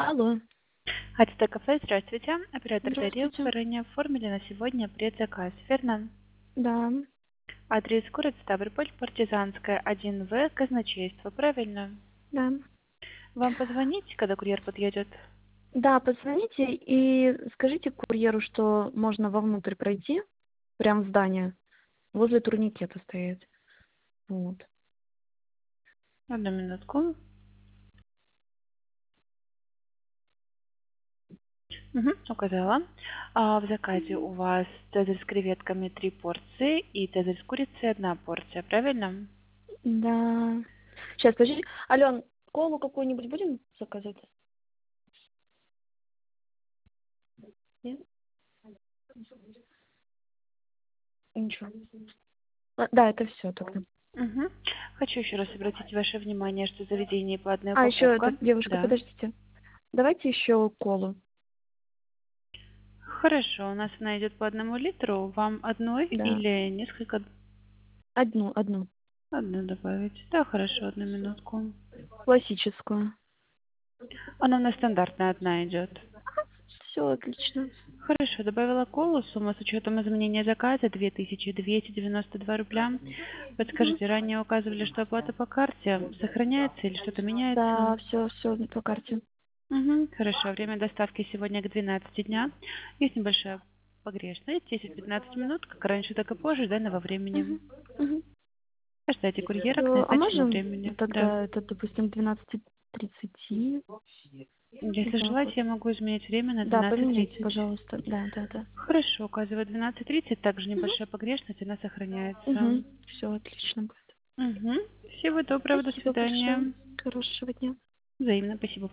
Алло, Ацтек кафе, здравствуйте. Оператор Дарил, здравствуйте. вы ранее оформили на сегодня предзаказ, верно? Да, Адрес город Ставрополь, Партизанская, 1В, казначейство, правильно? да. Вам позвонить, когда курьер подъедет? Да, позвоните и скажите курьеру, что можно вовнутрь пройти, прям в здание, возле турникета стоять. Вот. Одну минутку. Указала. В заказе у вас цезарь с креветками 3 порции и цезарь с курицей 1 порция, правильно? Да. Сейчас, подожди. Ален, колу какую-нибудь будем заказывать? Нет? Ничего. Да, это все тогда. Угу. Хочу еще раз обратить ваше внимание, что заведение по одной А, еще эта упаковка. девушка, Да. подождите. Давайте еще колу. Хорошо, у нас она идет по 1 литру. Вам одной Да. или несколько? Одну. Одну добавить. Да, хорошо, одну минутку. Классическую. Она у нас стандартная одна идет. Все отлично. Хорошо, добавила колу. Сумма с учетом изменения заказа 2292 рубля. Подскажите, ранее указывали, что оплата по карте сохраняется или что-то Да, меняется? все по карте. Хорошо, время доставки сегодня к 12 дня. Есть небольшая погрешность, 10-15 минут, как раньше, так и позже, данного времени. Мгм. Мгм. Ожидайте курьера к Всё. А назначенному можем времени. Да. тогда это, допустим, 12:30? Если Вот так желаете, вот. я могу изменить время на Да, поменяйте, 12:30. пожалуйста. Да. Хорошо, указываю 12:30, также Мгм. небольшая погрешность, она сохраняется. Мгм. Всё отлично будет. Всего доброго, до Спасибо большое. свидания. Хорошего дня. Взаимно, спасибо.